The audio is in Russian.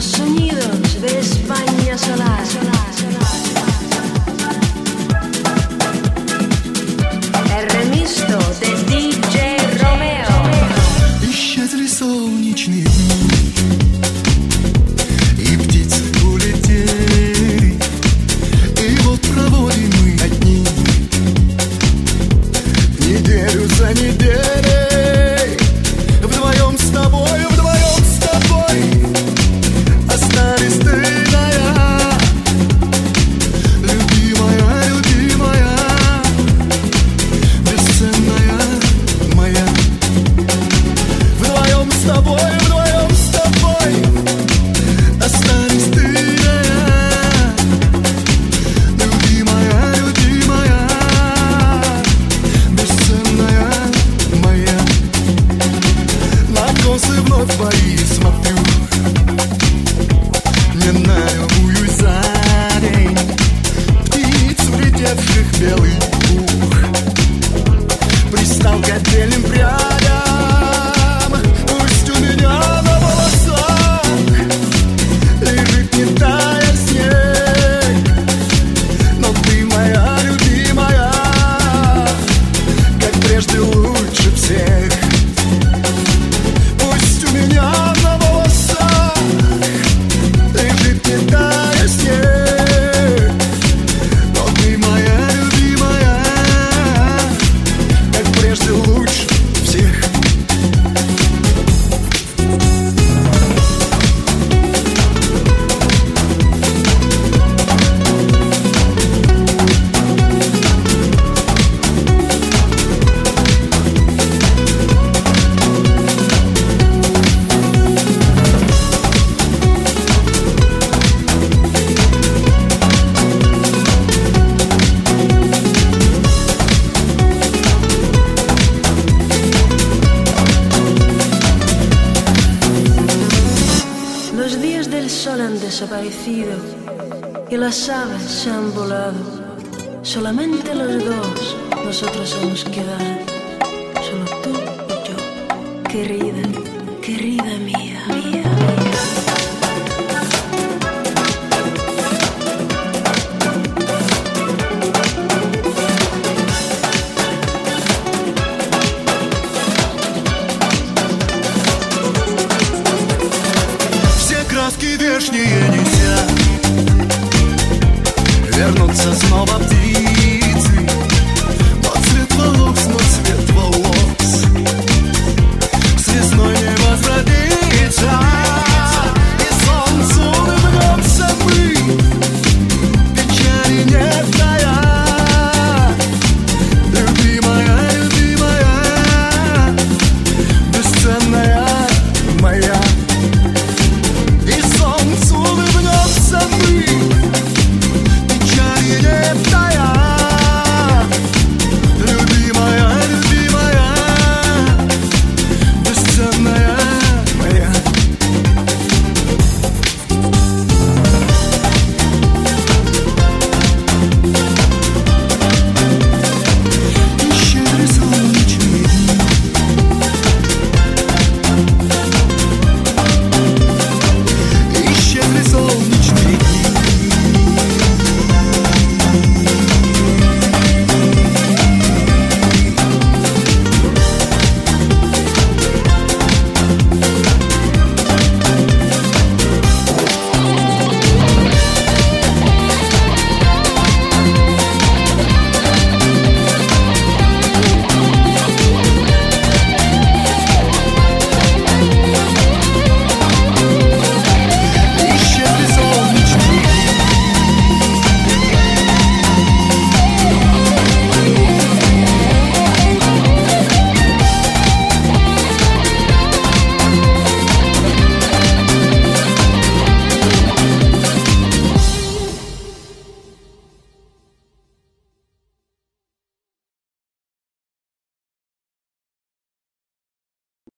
Los sonidos de España solar. El remisto de DJ Romeo. Исчезли солнечные дни, и птицы улетели, и вот проводим мы одни неделю за неделей. Вдвоем с тобой, вдвоем с тобой остались ты да я. Любимая, любимая, бесценная моя. Вдвоем с тобой остались ты да я. Любимая, любимая, бесценная моя. На косы вновь твои смотрю, не на любую за день. Птиц, улетевших белый пух, пристал к отдельным прядям. Пусть у меня на волосах лежит не тая снег, но ты моя любимая, как прежде лучше всех. Пусть у меня на волосах лежит не тая снег, но ты моя любимая, как прежде лучше всех. Los días del sol han desaparecido y las aves se han volado. Solamente los dos, nosotros hemos quedado. Solo tú y yo, querida, querida mía, mía, mía. Краски вешние нельзя вернуться снова птиц.